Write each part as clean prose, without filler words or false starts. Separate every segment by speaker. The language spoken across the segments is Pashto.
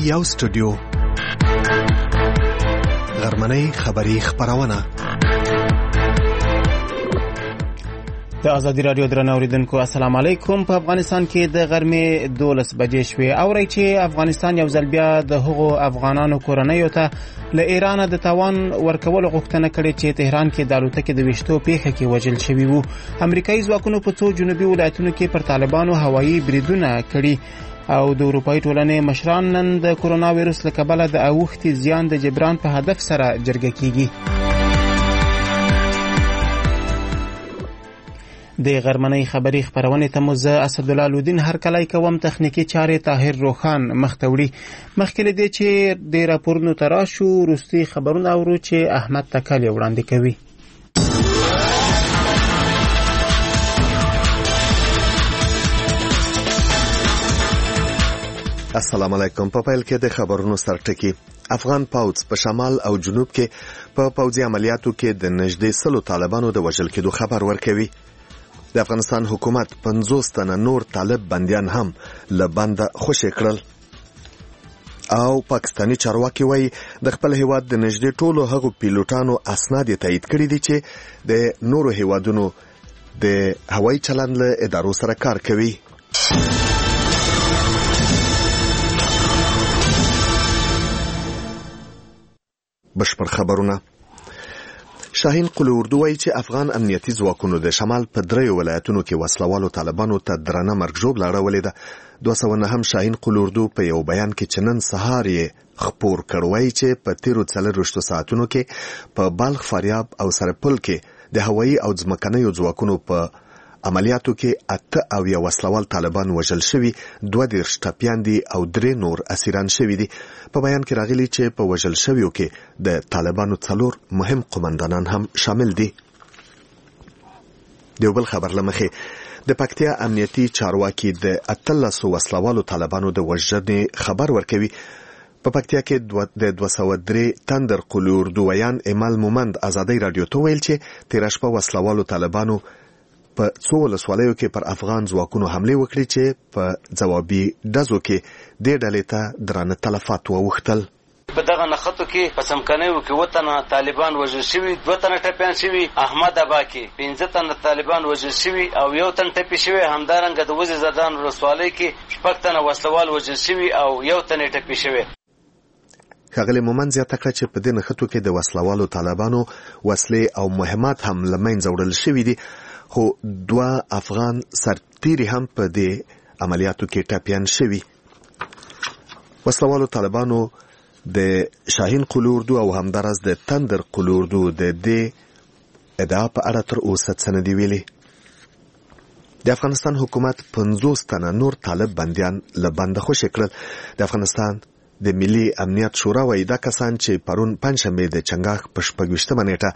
Speaker 1: یو سټوډیو غرمنۍ خبری خبرونه
Speaker 2: د ازادي رادیو درنو اوریدونکو السلام علیکم. په افغانستان کې د غرمې 12 بجې شوې او راځي چې افغانستان یو ځل بیا د هغو افغانانو کورنیو ته له ایران د تاوان ورکول غوښتنه کړې چې تهران کې د الوتکې د وشتو پیښه کې وژل شوی وو. امریکایي ځواکونو په څو جنوبي ولایتونو کې پر طالبانو هوایي بریدونه کړي او د اروپאי ټولنې مشران نن د کرونا وایرس له کبله د اوښتي زیان د جبران په هدف سره جرګه کیږي. د غرمنۍ خبری خبرونه ته مزه اسدالله لودین هر کله کوم تخنیکی چارې طاهر روخان مختوړي. مخکې دې چې د راپورونو تراشو روستي خبرونه اورو چې احمد تکل وړاندې کوي.
Speaker 1: السلام علیکم. په پیل کې د خبرونو سرټکی. افغان پوځ په شمال او جنوب کې په پوځي عملیاتو کې د نږدې 100 طالبانو د وژل کېدو خبر ورکوي. د افغانستان حکومت 50 تنه نور طالب بنديان هم له بنده خوشی کړل او پاکستانی چارواکي وایي د خپل هیواد د نږدې ټولو هغو پیلوټانو اسناد تایید کړي دي چې د نورو هیوادونو د هوایي چلند له ادارو سره کار کوي. بشپړ خبرونه. شاهین قلی اردو وایي چې افغان امنیتي ځواکونو د شمال په 3 ولایتونو کې وسلوالو طالبانو ته درنه مرګ ژوبله اړولې ده. 209 شاهین قلی اردو په یو بیان کې چې نن سهار یې خپور کړ وایي چې په تیرو 4 ساعتونو کې په بلخ، فاریاب او سرپل کې د هوایي او ځمکنیو ځواکونو په عملیاتو کې 8 وسلوال طالبان وژل شوي، 2 ټپیان دي او 3 نور اسیران شوي دي. په بیان کې راغلي چې په وژل شویو کې د طالبانو 4 مهم قومندانان هم شامل دي. د بل خبر لمخې د پکتیا امنیتي چارواکي د 13 وسلوالو طالبانو د وژنې خبر ورکوي. په پکتیا کې د 203 تندر قلی اردو ویان ایمال مومند ازادي رادیو ته ویل چې تیر شپه وسلوالو طالبانو په 2 ولسوالیو کې پر افغان ځواکونو حمله وکړي چې په ځوابي ډزو کې د ډلې ته درانه تلفات ووختل.
Speaker 3: په دغه نخښتو کې په سمکنیو کې 2 تنه طالبان وژل شوي، 2 تنه ټپیان شوي، احمد ابا کې 15 تنه طالبان وژل شوي او 1 تن ټپي شوی. همدارنګه د وزیر زدان ولسوالۍ کې 6 تنه وسلوال وژل شوي او 1 تن ټپي شوی.
Speaker 1: ښاغلی مومند زیاته کړه چې په دې نخښتو کې د وسلوالو طالبانو وسلې او مهمات هم له منځه وړل شوي دي، خو 2 افغان سرتیري هم په دې عملیاتو کې ټپیان شوي. وسلوالو طالبانو د شاهین قلی اردو او همدارس د تندر قلی اردو د دې ادعا په اړه تر اوسه څه نه دي ویلي. د افغانستان حکومت 50 تنه نور طالب بنديان له بنده خوشی کړل. د افغانستان د ملي امنیت شورا وایي دا کسان چې پرون پنځشنبه د چنګاښ په 26مه نیټه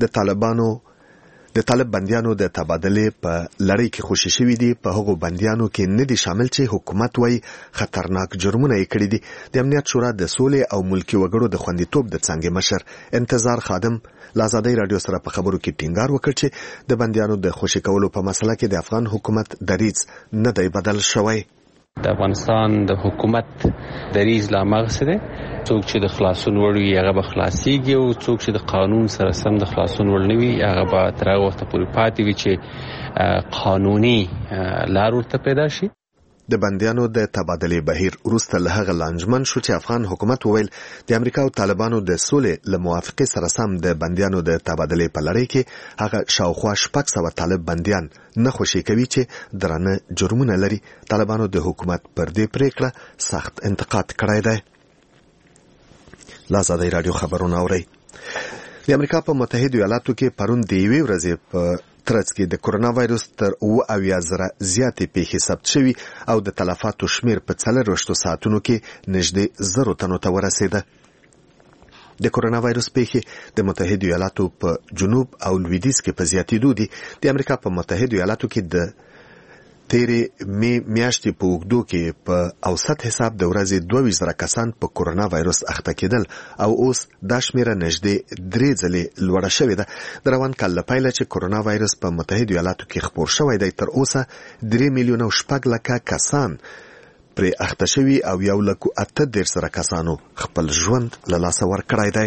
Speaker 1: د طالب بنديانو د تبادلې په لړۍ کې خوشی شوي دي، په هغو بنديانو کې نه دي شامل چې حکومت وایي خطرناک جرمونه یې کړي دي. د امنیت شورا د سولې او ملکی وګړو د خوندیتوب د څنګه مشر انتظار خادم لازادي رادیو سره په خبرو کې ټینګار وکړ چې د بنديانو د خوشی کولو په مسله کې د افغان حکومت دریځ نه دی بدل شوی.
Speaker 4: د افغانستان د حکومت دریځ لا مغسه ده، څوک چې د خلاصون وړي هغه به خلاصيږي او څوک چې د قانون سره سم د خلاصون وړ نه وي هغه به تر هغه وخت پورې پاتې وي چې قانوني لار ورته پیدا شي.
Speaker 1: د بنديانو د تبادلې بهیر وروسته له هغه لانجمن شو چې افغان حکومت وویل د امریکا او طالبانو د سولې له موافقې سره سم د بنديانو د تبادلې په لړۍ کې هغه شاوخوا 600 طالب بنديان نه خوشی کوي چې درانه جرمونه لري. طالبانو د حکومت پر دې پریکړه سخت انتقاد کړی دی. لازادي رادیو خبرونه اوري. د امریکا په متحده ایالاتو کې پرون د 1 ورځې په ترڅ کې د کرونا وایرس تر 70,000 زیاتې پیښې ثبت شوي او د تلفاتو شمیر په 4 ساعتونو کې نږدې 0 تنو ته ورسېده. د کرونا وایرس پیښې د متحده ایالاتو په جنوب او لویدیځ کې په زیاتېدو دي. د امریکا په متحده ایالاتو کې د تیرې میاشتې په اوږدو کې په اوسط حساب د ورځې 22,000 کسان په کرونا وایرس اخته کېدل او اوس دا شمیره نږدې 3 ځلې لوړه شوې ده. د روان کال له پیله چې کرونا وایرس په متحده ایالاتو کې خپور شوی دی تر اوسه 3,600,000 کسان پرې اخته شوي او 1,38,000 کسانو خپل ژوند له لاسه ورکړی دی.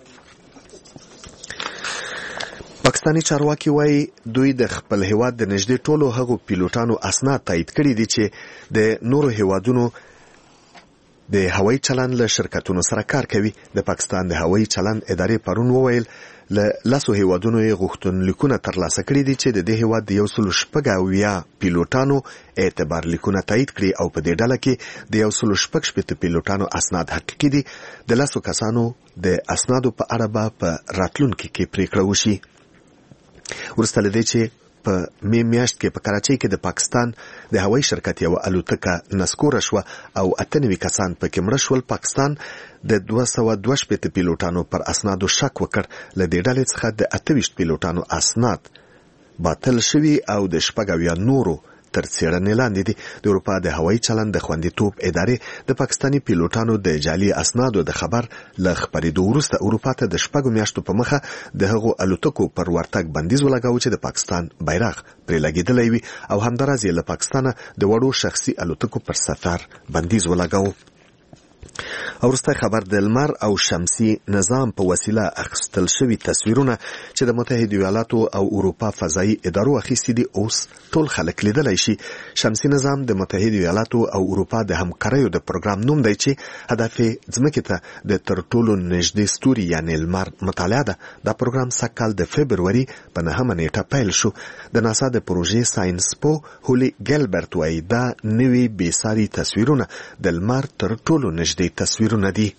Speaker 1: پاکستاني چارواکي وایي دوی د خپل هیواد د نږدې ټولو هغو پیلوټانو اسناد تایید کړي دي چې د نورو هیوادونو د هوایي چلند له شرکتونو سره کار کوي. د پاکستان د هوایي چلند ادارې پرون وویل له 10 هیوادونو یې غوښتنلیکونه ترلاسه کړي دي چې د دې هیواد د 180 پیلوټانو اعتبار لیکونه تایید کړي او په دې ډله کې د 160 پیلوټانو اسناد حقیقي دي. د 10 کسانو د اسنادو په اړه به په راتلونکي کې پریکړه وشي. وروسته له دې چې په می میاشت کې په کراچۍ کې د پاکستان د هوایي شرکت یو الوتکه نسکوره شوه او 98 کسان پکې مړه شول، پاکستان د 222 پیلوټانو پر اسنادو شک وکړ. له دې ډلې څخه د 28 پیلوټانو اسناد باطل شوي او د 14 نورو تر څېړنې لاندې دي. د اروپا د هوایي چلند د خوندیتوب ادارې د پاکستاني پیلوټانو د جعلي اسنادو د خبر له خپرېدو وروسته اروپا ته د 6 میاشتو په مخه د هغو الوتکو پر ورتګ بندیز ولګاوه چې د پاکستان بیرغ پرې لګېدلی وي او همداراز یې له پاکستانه د وړو شخصي الوتکو پر سفر بندیز ولګاوه. وروسته خبر د لمر او شمسي نظام په وسیله اخیستل شوي تصویرونه چې د متحده ایالاتو او اروپا فضایي ادارو اخیستي دي اوس ټول خلک لیدلی شي. شمسي نظام د متحده ایالاتو او اروپا د همکاریو د پروګرام نوم دی چې هدف یې ځمکې ته د تر ټولو نږدې ستوري یعنې لمر مطالعه ده. دا پروګرام سږکال د فبروري په 9 نیټه پیل شو. د ناسا د پروژې ساينس پو هولي ګیلبرت وایي دا نوي بېساري تصویرونه د لمر تر ټولو نږدې تصویرونه دي.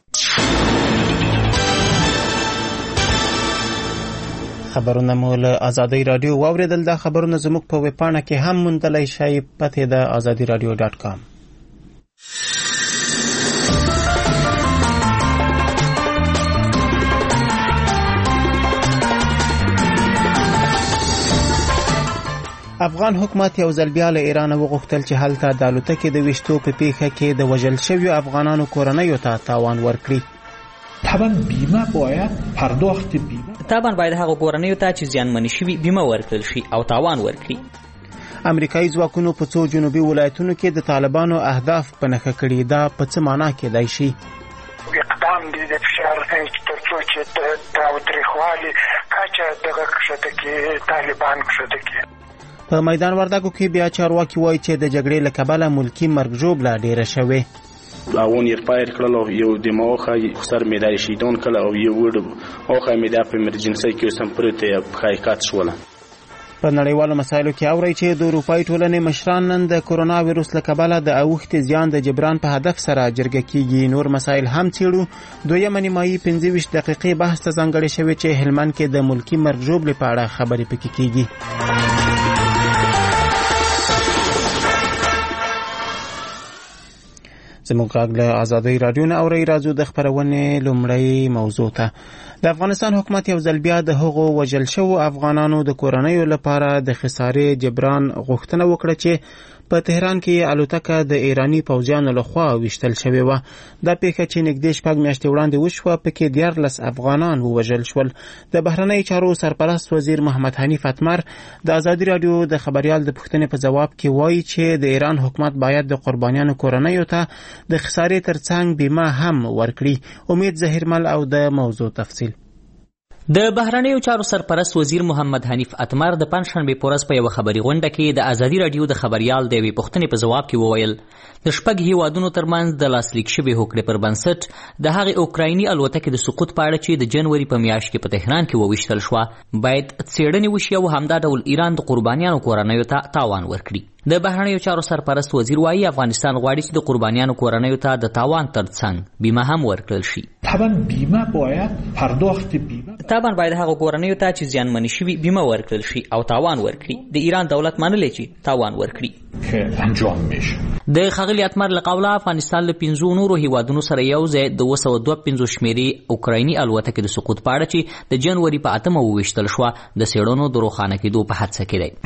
Speaker 2: خبرونه مو له آزادۍ رادیو واوریدل. دا خبرونه زموږ په ویبپاڼه کې هم موندلی شئ. پته د azadiradio.com. افغان حکومت یو ځل بیا له ایران وغوښتل چې هلته د الوتکې د ویشتو په پیښه کې د وژل شویو افغانانو کورنیو ته تاوان ورکړي.
Speaker 5: طبعا باید هغه کورنیو ته چې زیانمنې شوي بیمه ورکړل شي او تاوان ورکړي.
Speaker 2: امریکایي ځواکونو په څو جنوبي ولایتونو کې د طالبانو اهداف په نښه کړي. دا په څه معنا کېدای شي؟
Speaker 6: اقدام دي د فشار تر څو چې د تاوتریخوالي کچه دغه کښته کې طالبان کښته کې.
Speaker 2: په میدان وردګو کې بیا چارواکي وایي چې د جګړې له کبله ملکي مرګ ژوبله ډیره شوې.
Speaker 7: اون یې فایر کړل یو د موخه سر میدای شیدون کله او یو وړ اوخه میدا په ایمرجنسي کې سم پرته حقیقت شول.
Speaker 2: په نړیوالو مسایلو کې اوري چې د اروپای ټولنې مشران نن د کرونا وایروس له کبله د اوښتې زیان د جبران په هدف سره جرګه کیږي. نور مسایل هم څیړو. دویمه نیمایي 25 دقیقې بحث ته ځانګړې شوې چې هلمند کې د ملکي مرګ ژوبلې په اړه خبرې پکې کیږي. زموږ غږ له آزادۍ رادیو نه اورئ. راځو د خپرونې لومړۍ موضوع ته. د افغانستان حکومت یو ځل بیا د هغو وژل شوو افغانانو د کورنیو لپاره د خسارې جبران غوښتنه وکړه چې په تهران کې الوتکه د ایرانی پوځیانو لخوا ویشتل شوې وه. دا پیښه چې نږدې 6 میاشتې وړاندې وشوه پکې 14 افغانان ووژل شول. د بهرنۍ چارو سرپرست وزیر محمد حنیف اتمر د آزادي رادیو د خبریال د پوښتنې په ځواب کې وایي چې د ایران حکومت باید د قربانیانو کورنیو ته د خسارې ترڅنګ بیمه هم ورکړي. امید ظهیرمل او د موضوع تفصیل.
Speaker 5: د بهرنیو چارو سرپرست وزیر محمد حنیف اتمر د پنځشنبې په ورځ په یوه خبري غونډه کې د آزادي رادیو د خبریال د یوې پوښتنې په ځواب کې وویل د 6 هیوادونو ترمنځ د لاسلیک شوې هوکړې پر بنسټ د هغې اوکرایني الوتکې د سقوط په اړه چې د جنوري په میاشت کې په تهران کې وویشتل شوه باید څېړنې وشي او همدا ډول ایران د قربانیانو کورنیو ته تاوان ورکړي. د بهرنیو چارو سرپرست وزیر وايي افغانستان غواړي چې د قربانیانو کورنیو ته د تاوان ترڅنګ بیمه هم ورکړل شي. طبعا باید هغه کورنیو ته چې زیانمنې شوي بیمه ورکړل شي او تاوان ورکړي. د ایران دولت منلی چې تاوان ورکړي. د ښاغلي اتمر له قوله افغانستان له 5 نورو هیوادونو سره یو ځای د 252 شمیرې اوکرایني الوتکې د سقوط په اړه چې د جنوري په 8 وویشتل شوه د څېړنو د روښانه کېدو په هڅه کې دی.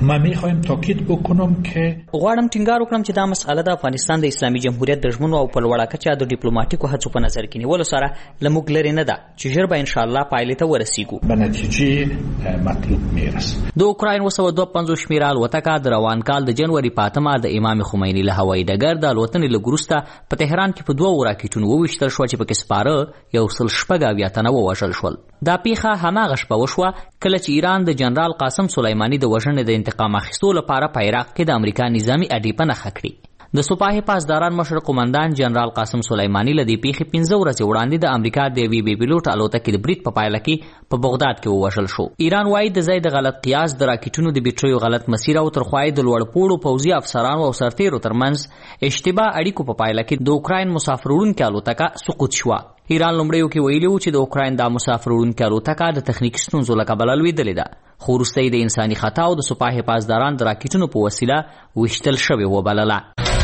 Speaker 5: غواړم ټینګار وکړم چې دا مسئله د افغانستان د اسلامي جمهوریت د ژمنو او په لوړه کچه د ډیپلوماټیکو هڅو په نظر کې نیولو سره له موږ لرې نه ده چې ژر به انشاءالله پایلې ته ورسیږو. د اوکراین 252 شمیره الوتکه د روان کال د جنوري په 8 8 د امام خمیني له هوایي ډګر د الوتنې لږ وروسته په تهران کې په 2 راکټونو وویشتل شوه چې پکې سپاره 176 تنه ووژل شول. دا پیښه هماغه شپه وشوه کله چې ایران د جنرال قاسم سلیماني د وژنې د انتقام اخیستو لپاره په عراق کې د امریکا نظامي اډې په نښه کړي. د سپاه پاسداران مشر قومندان جنرال قاسم سلیماني له دې پیښې 15 ورځې وړاندې د امریکا د یوې بې پیلوټ الوتکې د برید په پایله کې په بغداد کې ووژل شو. ایران وایي د ځای د غلط قیاس د راکټونو د بیټریو غلط مسیر او ترخوایي د لوړپوړو پوځي افسرانو او سرتیرو ترمنځ اشتباه اړیکو په پایله کې د اوکراین مسافر وړونکې الوتکه سقوط شوه. ایران لومړیو کې ویلي و چې د اوکراین دا مسافر وړونکې الوتکه د تخنیکي ستونزو له کبله لوېدلې ده، خو وروسته د انساني خطا او د سپاه پاسداران د راکټونو په وسیله ویشتل شوې وبلله.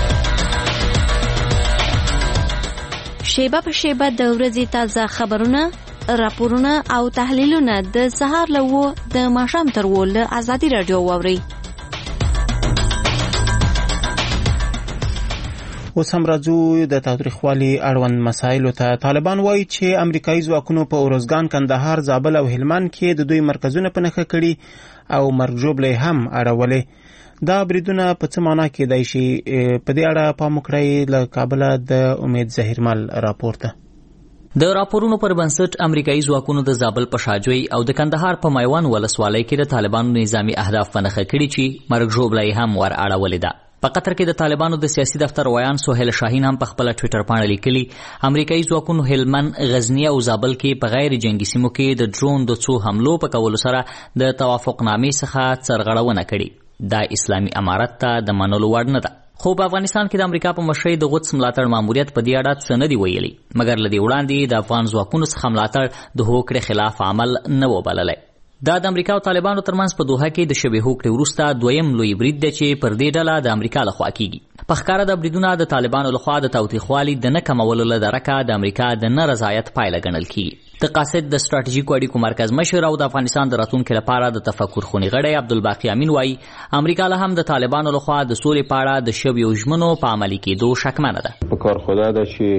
Speaker 8: شیبه په شیبه د ورځې تازه خبرونه، راپورونه او تحلیلونه د سهار له 9 د ماښام تر 10 له ازادي رادیو واورئ.
Speaker 2: اوس هم راځو د تاوتریخوالي اړوند مسایلو ته. طالبان وایي چې امریکایي ځواکونو په اروزګان، کندهار، زابل او هلمند کې د دوی مرکزونه په نښه کړي او مرګ ژوبلې هم اړولې. دا بریدونه په څه معنا کېدای شي؟ په دې اړه پام وکړئ. له کابله د امید ظهیرمل راپور ته.
Speaker 5: د راپورونو پر بنسټ امریکایي ځواکونو د زابل په شاجوی او د کندهار په میوان ولسوالۍ کې د طالبانو نظامی اهداف په نښه کړي چې مرګ ژوبلې هم ور اړولې ده. په قطر کې د طالبانو د سیاسي دفتر ویان سهیل شاهین هم په خپل ټوئیټر باندې لیکلي امریکایي ځواکونو هلمند، غزنی او زابل کې په غیر جنگي سیمو کې د ډرون د څو حملو په کولو سره د توافقنامې څخه سرغړونه کړې. دا اسلامي امارت ته د منلو وړ نه ده. خو په افغانستان کې د امریکا په مشرۍ د قدس ملاتړ ماموریت په دې اړه څه نه دی ویلي، مګر له دې وړاندې د افغان ځواکونو څخه ملاتړ د هوکړې خلاف عمل نه و بللی. دا د امریکا او طالبانو ترمنځ په دوحه کې د شبې هوکړې وروسته دویم لوی برید دی چې پر دې ډله د امریکا لخوا کیږي. په ښکاره د بریدونه د طالبانو لخوا د تاوتریخوالي د نه کمولو له درکه د امریکا د نه رضایت پایله ګڼل کیږي. د قاصد د ستراتیژیکو اړیکو مرکز مشر او د افغانستان د راتلونکي لپاره د تفکر خونې غړی عبدالباقي امین وایي امریکا له هم د طالبانو لخوا د سولې په اړه د شویو ژمنو په عملي کېدو شکمنه ده.
Speaker 9: په کار خوده ده چې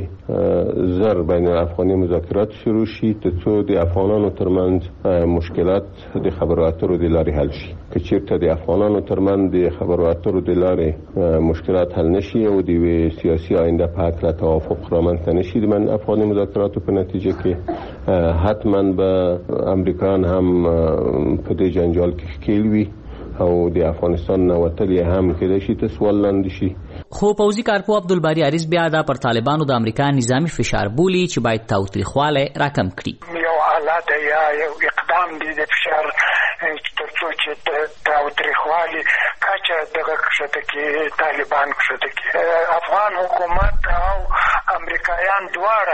Speaker 9: زر بین الافغاني مذاکرات شروع شي ترڅو د افغانانو ترمنځ مشکلات د خبرو اترو د لارې حل شي. که چیرته د افغانانو ترمنځ د خبرو اترو د لارې مشکلات حل نشي او د سیاسي آینده په هکله توافق رامنځته نشي د من افغاني مذاکراتو په نتیجه کې حتما به امریکایان هم په دې جنجال کې ښکیل وي او د افغانستان نه وتل یې هم کېدای شي ته سوال لاندې شي.
Speaker 5: خو پوځي کارپو عبدالباري عریض بیا دا پر طالبانو د امریکا نظامی فشار بولي چې باید تاوتریخوالی راکم کړي.
Speaker 6: یو حالت یا یو اقدام دی د فشار ترڅو چې تاوتریخوالی کچه دغه کښته کې طالبان کښته کې افغان حکومت او امریکایان دواړه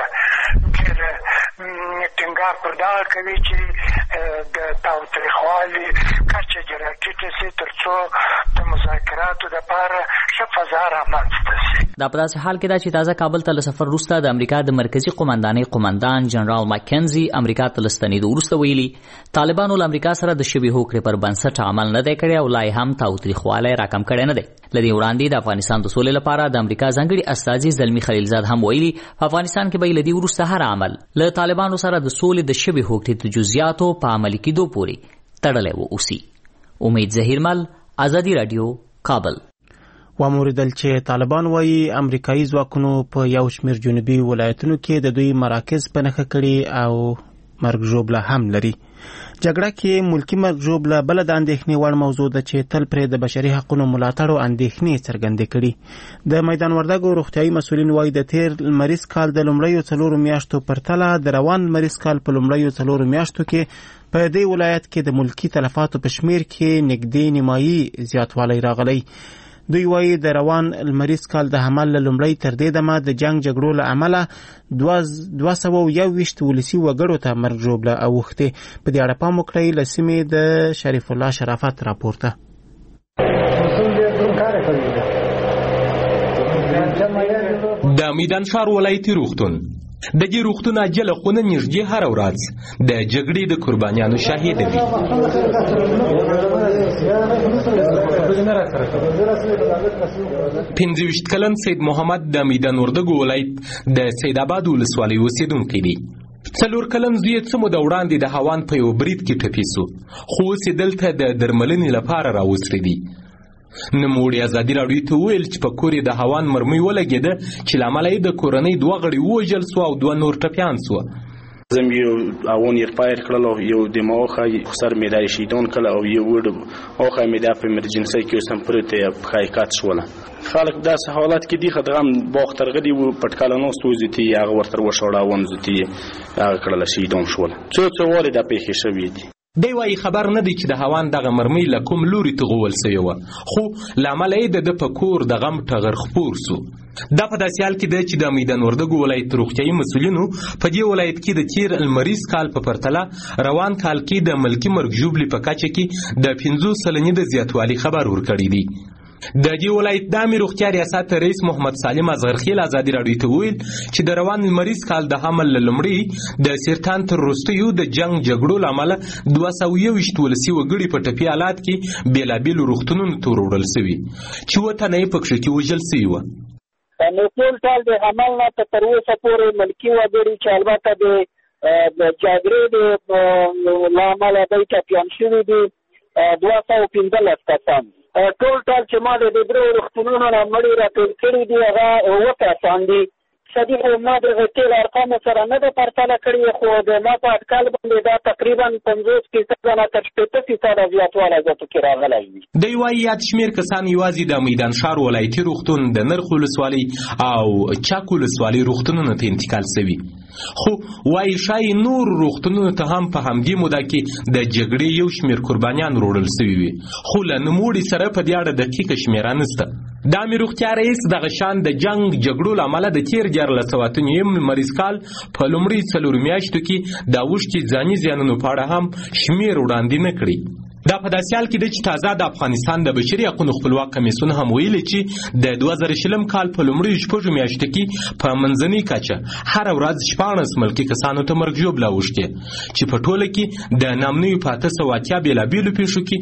Speaker 6: ټینګار پر دا کوي چې د تاوتریخوالي کچه راټیټه شي ترڅو د مذاکراتو لپاره ښه فضا رامنځته شي.
Speaker 5: دا په داسې حال کې ده چې تازه کابل ته له سفر وروسته د امریکا د مرکزي قومندانۍ قومندان جنرال ماکنزي امریکا ته له ستنېدو وروسته ویلي طالبانو له امریکا سره د شبې هوکړې پر بنسټ عمل نه دی کړی او لا هم تاوتریخوالی راکم کړی نه دی. له دې وړاندې د افغانستان د سولې لپاره د امریکا ځانګړي استازي زلمي خلیلزاد هم ویلي په افغانستان کې به له دې وروسته هر عمل له طالبانو سره د سولې د شبې هوکړې د جزئیاتو په عملي کېدو پورې تړلی واوسي. امید ظهیرمل، ازادي رادیو، کابل.
Speaker 2: واوریدل چې طالبان وایي امریکایي ځواکونو په یو شمېر جنوبي ولایتونو کې د دوی مراکز په نښه کړي او مرګ ژوبله هم لري. جګړه کې ملکی مرګ ژوبله بله د اندېښنې وړ موضوع ده چې تل پرې د بشري حقونو ملاتړ او اندېښنې څرګندې کړي. د میدان وردګو روغتیایي مسؤلین وایي د تیر لمریز کال د لومړیو 4 میاشتو پرتله د روان لمریز کال په لومړیو 4 میاشتو کې په دې ولایت کې د ملکی تلفاتو په شمیر کې نږدې نیمایي زیاتوالی راغلی. دوی وایي د روان لمریز کال د حمل له لومړۍ تر دې دمه د جنگ جګړو له امله 221 ولسي وګړو ته مرګ ژوبله اوښتې. په دې اړه پام وکړئ. له سیمې د شریف الله شرافت راپورته.
Speaker 10: د میدان ښار ولایتي روغتون د دې روغتون عاجله خونه نږدې هره ورځ د جګړې د قربانیانو شاهده وي. 25 کلن سید محمد د میدان وردګو ولایت د سید آباد ولسوالۍ اوسیدونکی دی. 4 کلن زوی څه موده وړاندې د هوان په یو برید کې ټپي شو، خو اوس یې دلته د درملنې لپاره راوستلی دی. نوموړي ازادي راډیو ته وویل چې په کور یې د هاوان مرمۍ ولګېده چې له امله یې د کورنۍ 2 غړي ووژل سو او 2 نور ټپیان سوه.
Speaker 7: زم یو اون یې پایر کړل یو د موخه خسر مې شیدون کله او یو وړ اوخه مې د په ایمرجنسي کې سم پرته حقیقت شول. خلک داس حالات کې دی خدغم باختر غدي و پټکالانو سوزتي هغه ورتر وشوړاون زتي هغه کړل شیدون شول. څو واره د پیښې شوې دي.
Speaker 10: دی وايي خبر نه دی چې د هاوان دغه مرمۍ له کوم لوري ته غول سوې وه، خو له امله یې د په کور د غم ټغر خپور سو. دا په داسې حال کې دی چې د میدان وردګو ولایت روغتیایي مسؤلینو په دې ولایت کې د تیر المریض کال په پرتله روان کال کې د ملکي مرګ ژوبلې په کچه کې د 50% د زیاتوالي خبر ورکړی دی. د دې ولایت د عامې روغتیا ریاست رئیس محمد سالم اصغرخیل ازادي راډیو ته وویل چې د روان المریض کال د حمل له لومړۍ د سرطان تر وروستیو د جنګ جګړو له امله 221 ولسي وګړي په ټپي حالات کې بېلابېلو روغتونونو ته وروړل سوي چې 7 تنه یې پکښې کې وژل سوي وه.
Speaker 11: نو ټول ټال د حمل نه تر اوسه پورې ملکي وګړي چې البته د جګړې له امله دوی ټپیان شوي دي 215 کسان. ټول ټال چې ما د 3 روغتونونو نه مړي راټول کړي دي هغه 7 کسان دي. صدیق ما د غټل ارقام سره نه د پرتله کړی، خو د ما په اټکل باندې دا تقریبا 50% نه تر 60% زیاتوالی ګټو کې راغلی وي.
Speaker 10: دی وايي یاد شمېر کسان یوازې د میدان ښار ولایتي روغتون، د نرخ ولسوالۍ او چک ولسوالۍ روغتونونو ته انتقال شوي، خو وايي ښایي نور روغتونونو ته هم په همدې موده کې د جګړې یو شمېر قربانیان وروړل شوي وي، خو له نوموړي سره په دې اړه دقیقه شمېره نشته. د عامې روغتیا رئیس دغه شان د جنګ جګړو له امله د تیر 14 مریض کال په لومړۍ 4 میاشتو کې د اوښتي ځاني زیانونو په اړه هم شمېر وړاندې نه کړي. دا په داسې حال کې دی چې تازه د افغانستان د بشري حقونو خپلواک کمیسیون هم ویلي چې د 2020 کال په لومړیو 6 میاشتو کې په منځنۍ کچه هره ورځ 14 ملکي کسانو ته مرګ ژوبله اوښتې، چې په ټوله کې د نامنویو په 880 بېلابېلو پیښو کې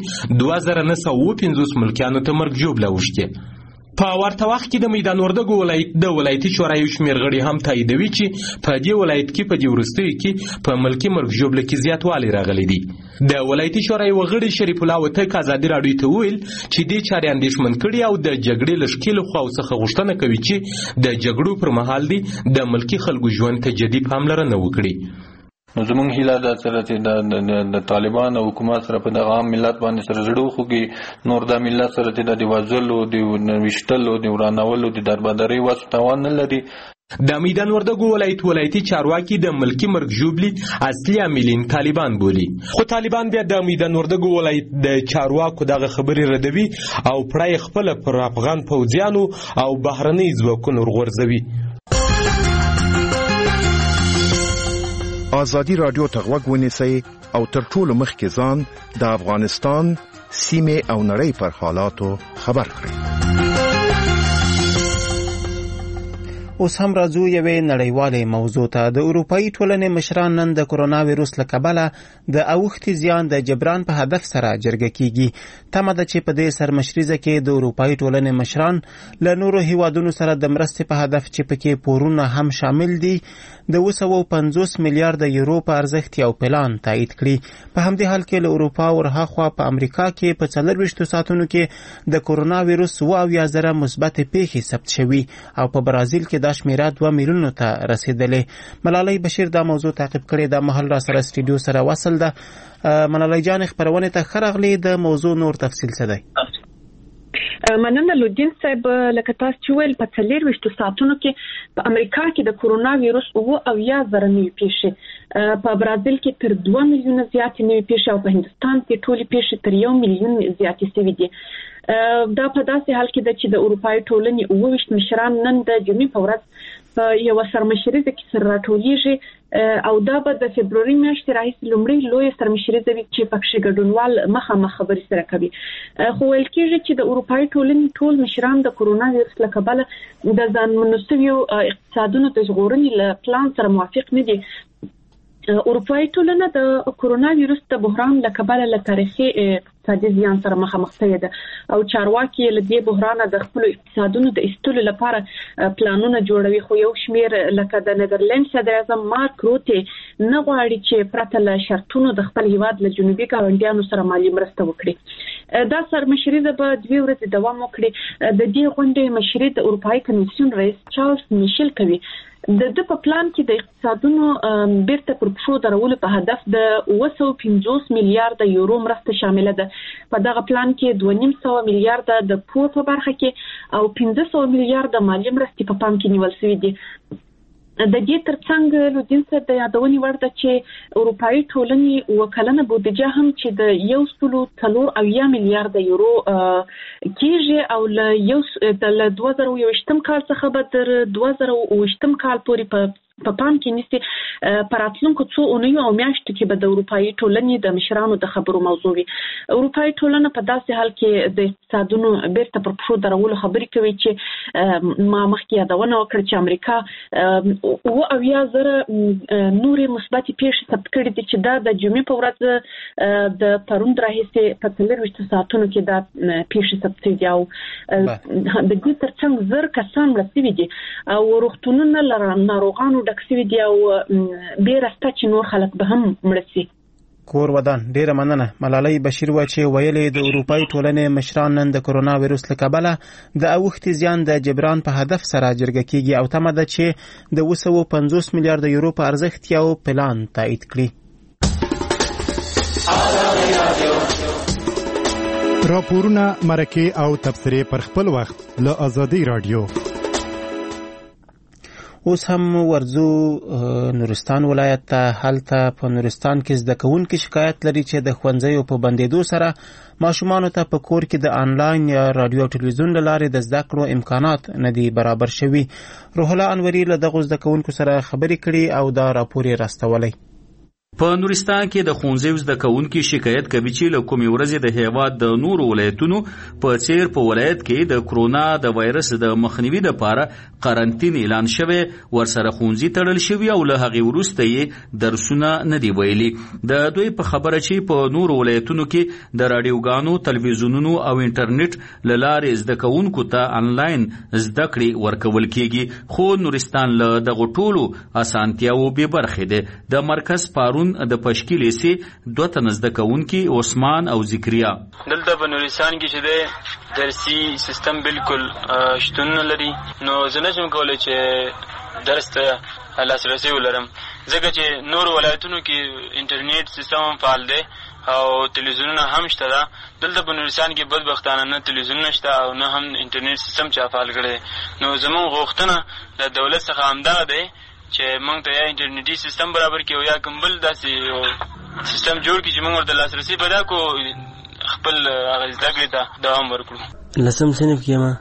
Speaker 10: 2950 ملکیانو ته مرګ ژوبله اوښتې. په ورته وخت کې د میدان وردګو ولایت د ولایتي شورا یو شمېر غړي هم تاییدوي چې په دې ولایت کې په دې وروستیو کې په ملکي مرګ ژوبله کې زیاتوالی راغلی دی. د ولایتي شورا یو غړي شریف الله وتک ازادي راډیو ته وویل چې دې چارې اندېښمن کړي او د جګړې له ښکېلو خواو څخه غوښتنه کوي چې د جګړو پر مهال دی د ملکي خلکو ژوند ته جدي پاملرنه وکړي.
Speaker 12: نو زمونږ هیله دا سره چې د طالبان او حکومت سره په دغه عام ملت باندې سره زړه وخوږي، نور د ملت سره چې د وژلو د ویشتلو د ورانولو د دربدرۍ وس توان نه لري.
Speaker 10: د میدان وردګو ولایتي چارواکي د ملکي مرګ ژوبلې اصلي عاملین طالبان بولي، خو طالبان بیا د میدان وردګو ولایت د چارواکو دغه خبرې ردوي او پړای خپل پر افغان پوځیانو او بهرنۍ ځواکونو ورغورځوي.
Speaker 13: ازادي راډیو ته غوږ ونیسئ او تر ټولو مخکې ځان د افغانستان سیمې او نړۍ پر حالاتو خبر کړئ.
Speaker 2: اوس هم راځو یوې نړیوالې موضوع ته. د اروپایي ټولنې مشران نن د کرونا ویروس له کبله د اوښتي زیان د جبران په هدف سره جرګه کیږي. تمه ده چې په دې سرمشریزه کې د اروپایي ټولنې مشران له نورو هیوادونو سره د مرستې په هدف چې پکې پورونه هم شامل دي د 250 میلیارډ یورو په ارزښت یو پلان تایید کړي. په همدې حال کې له اروپا ورهاخوا په امریکا کې په 24 ساعتونو کې د کرونا ویروس 72,000 مثبت پیښې ثبت شوي او په برازیل کې دا شمیره 2 میلیونو ته رسیدلې. ملالۍ بشیر دا موضوع تعقیب کړي. دا مهال را سره استودیو سره وصل ده. ملالۍ جان خبرونه ته خرغلي د موضوع نور تفصیل څه دی؟
Speaker 14: مننه لودین صاحب. لکه تاسو چې ویل په 24 ساعتونو کې په امریکا کې د کرونا ویروس 72,000 نوې پیښې، په برازیل کې تر 2 میلیونه زیاتې نوې پیښې او په هندستان کې ټولې پیښې تر 1 میلیون زیاتې شوې دي. دا په داسې حال کې ده چې د اروپایي ټولنې 28 مشران نن د جمعې په ورځ په یو سرمشریزه کې سره راټولیږي او دا به د فبروري میاشتې راهیسې لومړی لوی سرمشریزه وي چې پکې ګډونوال مخامخ خبرې سره کوي. خو ویل کېږي چې د اروپایي ټولنې ټول مشران د کرونا ویروس له کبله د ځانمنو شویو اقتصادونو د ژغورنې له پلان سره موافق نه دي. اروپایي ټولنه د کرونا ویروس د بحران له کبله له تاریخي اقتصادي زیان سره مخامخ شوې ده او چارواکي له دې بحرانه د خپل اقتصادونو د ایستلو لپاره پلانونه جوړوي. خو یو شمیر لکه د نیدرلند صدر اعظم مارک روته نه غواړي چې پرته له شرطونو د خپل هیواد له جنوبي ګاونډیانو سره مالي مرسته وکړي. دا سرمشري به 2 ورځې دوام وکړي. د دې غونډې مشري د اروپایي کمیسیون رئیس چارلز میشل کوي. د په پلان کې د اقتصادونو بیرته پر پښو درولو په هدف د 250 میلیارډ یورو مرسته شامله ده. په دغه پلان کې 2.5 میلیارډ د پور په برخه کې او 500 میلیارډ مالي مرستې په پام کې نیول شوې دي. د دې ترڅنګ لودین سره د یادونې وړ ده چې اروپایي ټولنې وکلنه بودیجه هم چې د 1.3 میلیارډ یورو کېږي او له 2021 کال څخه به تر 2020 کال پورې په پام کې نیسي. په راتلونکو څو اونیو او میاشتو کې به د اروپایي ټولنې د مشرانو د خبرو موضوع وي. اروپایي ټولنه په داسې حال کې د اقتصادونو بیرته پر پښو درولو خبرې کوي چې ما مخکې یادونه وکړه چې امریکا 70,000 نورې مثبتې پیښې ثبت کړې دي چې دا د جمعې په ورځ د پروند راهیسې په 24 ساعتونو کې دا پیښې ثبت شوې دي او د دې ترڅنګ 1000 کسان مړه شوي دي او روغتونونه له ناروغانو ډک شوي دي او بیره شته چې نور خلک به هم مړه شي.
Speaker 2: کور ودان ډیره مننه. ملالۍ بشیر و چې ویلې د اروپایي ټولنې مشران نن د کرونا وایروس له کبله د اوښتې زیان د جبران په هدف سره جرګه کیږي او تمه ده چې د 250 میلیارډ یورو په ارزښت یو پلان تایید کړي.
Speaker 15: راپورونه، مرکې او تبصرې پر خپل وخت له آزادۍ رادیو.
Speaker 2: اوس هم ورځو نورستان ولایت ته. هلته په نورستان کې زده کوونکي شکایت لري چې د ښوونځیو په بندېدو سره ماشومانو ته په کور کې د آنلاین یا رادیو او ټلویزیون له لارې د زده کړو امکانات نه دي برابر شوي. روح الله انوري له دغو زده کوونکو سره خبرې کړي او دا راپور یې راستولی.
Speaker 16: په نورستان کې د ښوونځیو زده کوونکي شکایت کوي چې له کومې ورځې د هیواد د نورو ولایتونو په څیر په ولایت کې د کرونا د وایرس د مخنیوي لپاره قرنطین اعلان شوی، ورسره ښوونځي تړل شوي او له هغې وروسته یې درسونه نه دي ویلي. د دوی په خبره چې په نورو ولایتونو کې د راډیوګانو، تلویزیونونو او انټرنیټ له لارې زده کوونکو ته آنلاین زده کړې ورکول کېږي، خو نورستان له دغو ټولو اسانتیاوو بې برخې دی. د مرکز پارون د پشکیلې سي 2 تنه زده کوونکي عثمان او ذکریا
Speaker 17: دلته په نورستان کې چې دی درسي سیستم بالکل شتون نه لري، نو زه نشم کولی چې درس ته لاسرسی ولرم ځکه چې نور ولایتونو کې انټرنیټ سیستم هم فعال دی او تلویزیونونه هم شته ده. دلته په نورستان کې بدبختانه نه تلویزیونونه شته او نه هم انټرنیټ سیستم چا فعال کړی. نو زموږ غوښتنه د دولت څخه همدغه دی چې موږ ته یا انټرنیټي سیستم برابر کړي او یا کوم بل داسې سیستم جوړ کړي چې موږ ورته لاسرسی پیدا کړو، خپل هغه زده کړې ته دوام ورکړو.
Speaker 18: لسم صنف کې ما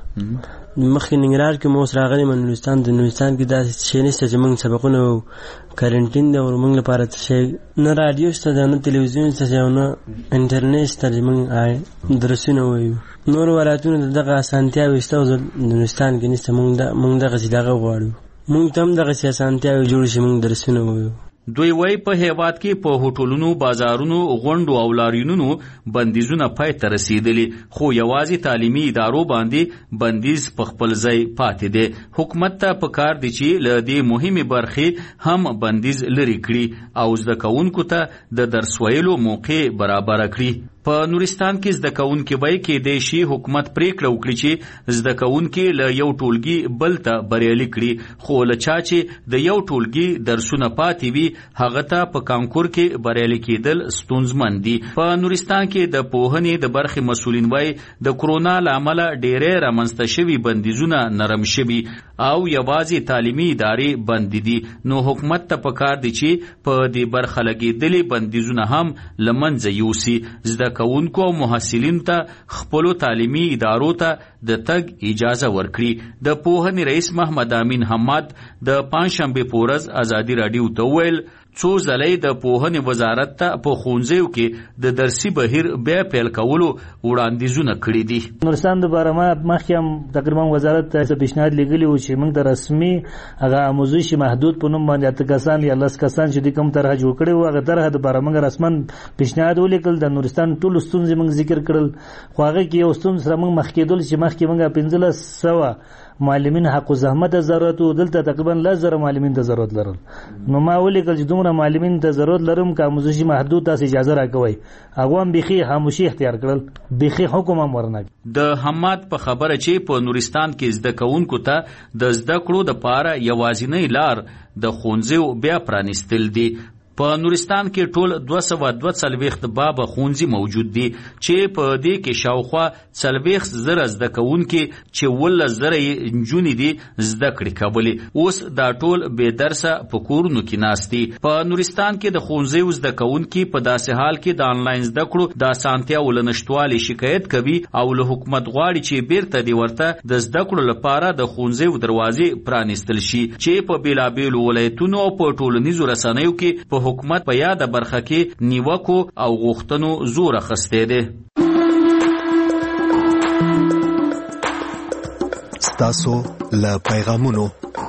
Speaker 18: مخکې ننګرهار کې مو اوس راغلی نورستان. د نورستان کې داسې شی نشته چې موږ سبقونه کارنټین دی او موږ لپاره څه شی نه راډیو شته ده نه تلویزیون شته او نه انټرنیټ شته چې موږ درسونه ووایو. نور ولایتونو دغه اسانتیاوې شته او نورستان کې نشته. موږ دغسې دغه غواړو، موږ ته هم دغسې اسانتیاوې جوړې شي موږ درسونه ووایو.
Speaker 16: دوی وایي په هیواد کې په هوټلونو، بازارونو، غونډو او لاریونونو بندیزونه پای ته رسیدلي، خو یوازې تعلیمي ادارو باندې بندیز په خپل ځای پاتې دی. حکومت ته پکار دی چې له دې مهمې برخې هم بندیز لرې کړي او زده کوونکو ته د درس ویلو موقع برابره کړي. په نورستان کې زده کوونکي وایي کېدای شي حکومت پریکړه وکړي چې زده کوونکي له یو ټولګي بل ته بریالي کړي، خو له چا چې د یو ټولګي درسونه پاتې وي هغه ته په کانکور کې بریالي کېدل ستونزمن دي. په نورستان کې د پوهنې د برخې مسؤلین وایي د کرونا له امله ډېرې رامنځته شوي بندیزونه نرم شوي او یوازې تعلیمي ادارې بندې دي. نو حکومت ته پکار دی چې په دې برخه لګېدلي بندیزونه هم له منځه یوسي، زده کوونکو او محصلینو ته خپلو تعلیمي ادارو ته د تګ اجازه ورکړي. د پوهنې رئیس محمد امین حماد د پنځشنبې په ورځ ازادي راډیو ته وویل څو ځلې د پوهنې وزارت ته په ښوونځیو کې د درسي بهیر بیا پیل کولو وړاندیزونه کړي دي.
Speaker 19: نورستان د بارما مخکې هم تقریبا وزارت ته پیشنهاد لګلی و چې موږ د رسمي هغه آموزش محدود په نوم باندې 8 کسان یا 10 کسان چې د کوم طرح جوړ کړي و هغه طرح د بارما رسمن پیشنهاد ولیکل. د نورستان ټول ستونزې موږ ذکر کړل، خو هغه کې یو ستونزه سره موږ مخکېدل چې مخکې موږ 1500 معلمین حق او زحمت ضرورت او دلته تقریبا 1000 معلمین ته ضرورت لرل. نو ما ولیکل چې دومره معلمین ته ضرورت لرم که آموزشي محدود تاسو اجازه راکوي. هغه هم بيخي خاموشي اختیار کړل، بيخي حکم هم ورنه.
Speaker 16: د حماد په خبره چې په نورستان کې زده کوونکو ته د زده کړو د پاره یوازینی لار د ښوونځیو بیا پرانیستل دي. په نورستان کې ټول 242 بابه ښوونځي موجود دي چې په دې کې شاوخوا 40,000 زده کوونکي چې 11,000 نجونې دي زده کړې کولې. اوس دا ټول بې درسه په کورونو کې ناست دي. په نورستان کې د ښوونځیو زده کوونکي په داسې حال کې د آنلاین زده کړو د اسانتیاو له نشتوالي شکایت کوي او له حکومت غواړي چې بیرته دې ورته د زده کړو لپاره د ښوونځیو دروازې پرانیستل شي چې په بیلابیلو ولایتونو او په ټولنیزو رسنیو کې په حکومت په یاده برخه کې نیوکو او غوښتنو زور اخیستی دی.
Speaker 1: ستاسو له پیغامونو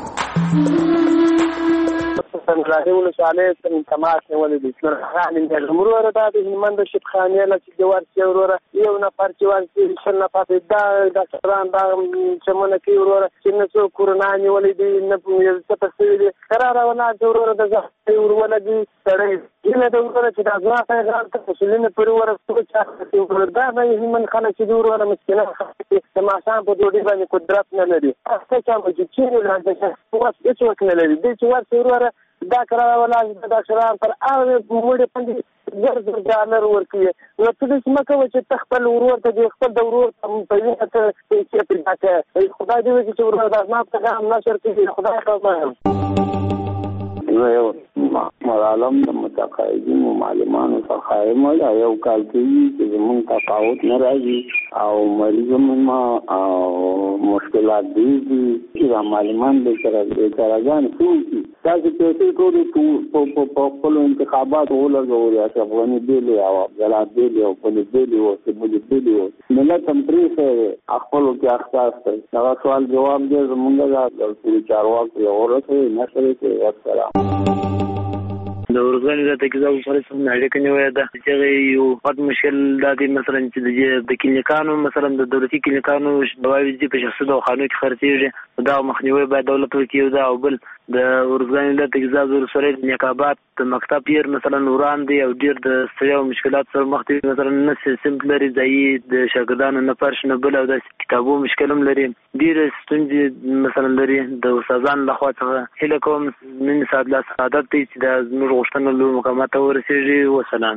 Speaker 20: ابراهیم صالح تماس نیولې دي خان د مرور د هلمند شپ خانې له چې ورته وروره یو نفر چې ورته شنه پاتې دا ډاکټران دا چمنه کې وروره چې نو څو کورونا نیولې دي نه یو څه پسې دي قرار ولا د وروره د ځای وروره دي سړی نه د وروره چې دا ځای غلط تسلینه پر وروره څه چې وروره دا نه هلمند خانه چې وروره مسکینه د ماشان په دوی باندې قدرت نه لري څه چې موږ نه لږه څه وخت نه لري د چې ورته وروره دا قرار ولا د ډاکټران پر هغه موږ باندې زر ډالر ورکړي. نو ته دې مکه چې تخپل ورور ته خپل د ورور په یوه ته چې پیدا کړي خدای دې چې ورور د ما په هم نشر کې خدای خبر یو معلم د متقاعدین او معلمانو څخه مړ یو کال کې چې موږ تفاوت نه راځي او مریضانو او مشکلات دي چې معلمان به ترګان کوي تاسو ته ټول په خپل انتخابات ولګول یا افغاني دی او عبدالله دی او په دې او په دې ملت هم پرې خپل کې اختصاص دا سوال جواب دې زمونږ د چارواکو اورته نشره کې وکړه. د ورځنی د تکزاو سره څنګه اړیکه نیولې ده چې یو پد مشکل د مثلا چې د کلینیکانو مثلا د دولتي کلینیکانو دواوی دي په شخصي دواخانو کې خرڅېږي دا مخنیوي باید دولت وکړي دا او بل د ورځنی د تکزاو سره د نقابات د مکتب یې مثلا وران دي او ډیر د ستړیا مشکلات سره مخ دي مثلا نه سیستم لري ځای د شاګردانو نه پرش نه بل او د کتابو مشکل هم لري ډیر ستونزې مثلا لري د استادانو لخوا څخه هله کوم من سعادت دي چې د نور غوښتنه له مقامات ورسېږي. وسلام.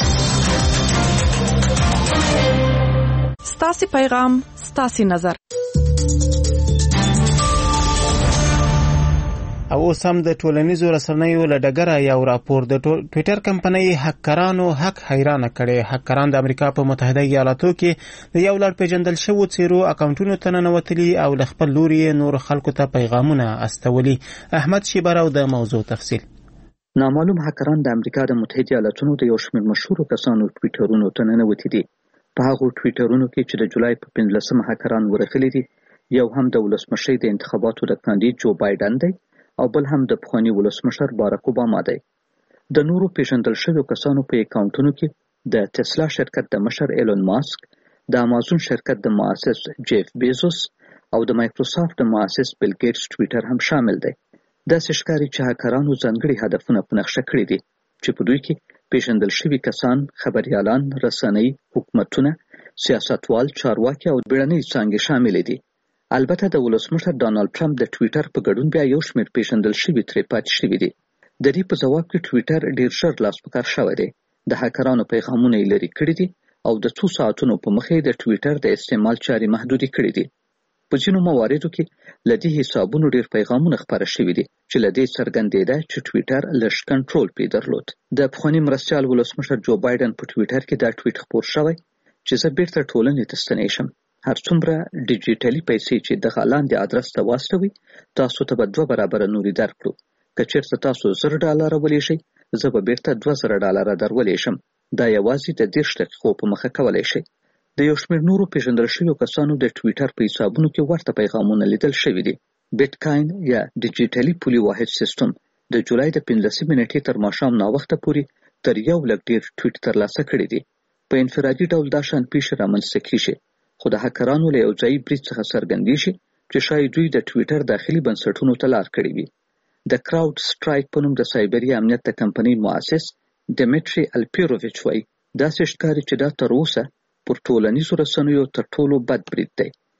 Speaker 21: ستاسو پیغام ستاسو نظر.
Speaker 2: او اوس هم د ټولنیزو رسنیو له ډګره یو راپور د ټویټر کمپنۍ هکرانو حق حیرانه کړي. هکران د امریکا په متحده ایالاتو کې د یو لړ پیژندل شوو څیرو اکاونټونو ته ننوتلي او له خپل لوري نور خلکو ته پیغامونه استولي. احمد شیبر او د موضوع تفصیل.
Speaker 22: نامعلوم هکران د امریکا د متحده ایالاتونو د یو شمېر مشهورو کسانو ټویټرونو ته ننوتي دي. په هغو ټویټرونو کې چې د جولای په 15 هکران ورغلي دي یو هم د ولسمشر د انتخاباتو د کاندید جو بایدن دی او بل هم د پخواني ولسمشر باراک اوباما دی. د نورو پیژندل شویو کسانو په اکاونټونو کې د ټسلا شرکت د مشر ایلون ماسک، د امازون شرکت د مؤسس جیف بیزوس او د مایکروسافت د مؤسس بیل ګیټس ټویټر هم شامل دی. داسې ښکاري چې هکرانو ځانګړي هدفونه په نقشه کړي دي چې په دوی کې پیژندل شوي کسان، خبریالان، رسنۍ، حکومتونه، سیاستوال، چارواکي او بیړنۍ څانګې شاملې دي. البته د ولسمشر ډانلډ ټرمپ د ټویټر په ګډون بیا یو شمېر پیژندل شوي ترې پاتې شوي دي. د دې په ځواب کې ټویټر ډیر ژر لاس په کار شوی دی. د هکرانو پیغامونه یې لرې کړي دي او د څو ساعتونو په مخې د ټویټر د استعمال چارې محدودې کړي دي. په ځینو مواردو کې له دې حسابونو ډیر پیغامونه خپاره شوي دي چې له دې څرګندېده چې ټویټر لږ کنټرول پرې درلود. د پخواني مرستیال ولسمشر جو بایدن په ټویټر کې دا ټویټ خپور شوی چې زه بیرته ټولنې ته ستنې شم. هر څومره ډیجیټلي پیسې چې دغه لاندې ادرس ته واستوي تاسو ته به 2 برابره نورې درکړو. که چېرته تاسو $100 ولېږئ زه به بیرته $2000 درولېږم. دا یوازې د 30 دقیقو په مخه کولی شئ. د یو شمېر نورو پیژندل شویو کسانو د ټویټر په حسابونو کې ورته پیغامونه لیدل شوي دي. بیټکاین یا ډیجیټلي پولي واحد سیستم د جولای د 15 نیټې تر ماښام ناوخته پورې تر 1 لک ډیر ټویټ ترلاسه کړي دي. په انفرادي ډول دا شان پیښې رامنځته کیږي خو د هکرانو له یو ځایي برید څخه څرګندېږي چې شاید دوی د ټویټر داخلي بنسټونو ته لار کړې وي. د کراود سټرایک په نوم د سایبري امنیت د کمپنۍ مؤسس ډیمیټري الپیروویچ وایي داسې ښکاري چې دا تر اوسه پر ټولنیزو رسنیو تر ټولو بد برید دی.